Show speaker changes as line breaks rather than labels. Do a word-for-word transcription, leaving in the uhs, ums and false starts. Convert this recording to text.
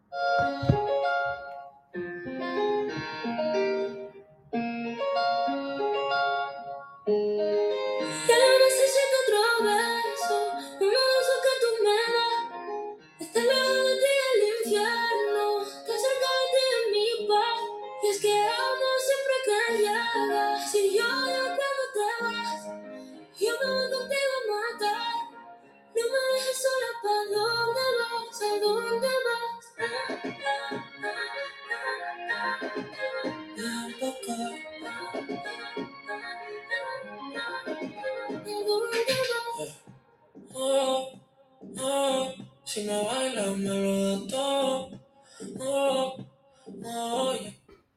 Ya no necesito otro beso, uno de esos que tú me das. Estar lejos de ti del infierno, estar cerca de ti de mi paz. Y es que amo siempre que llegas. Si yo odio cuando te vas, yo me voy contigo a matar. No me dejes sola, ¿pa' dónde vas? ¿A dónde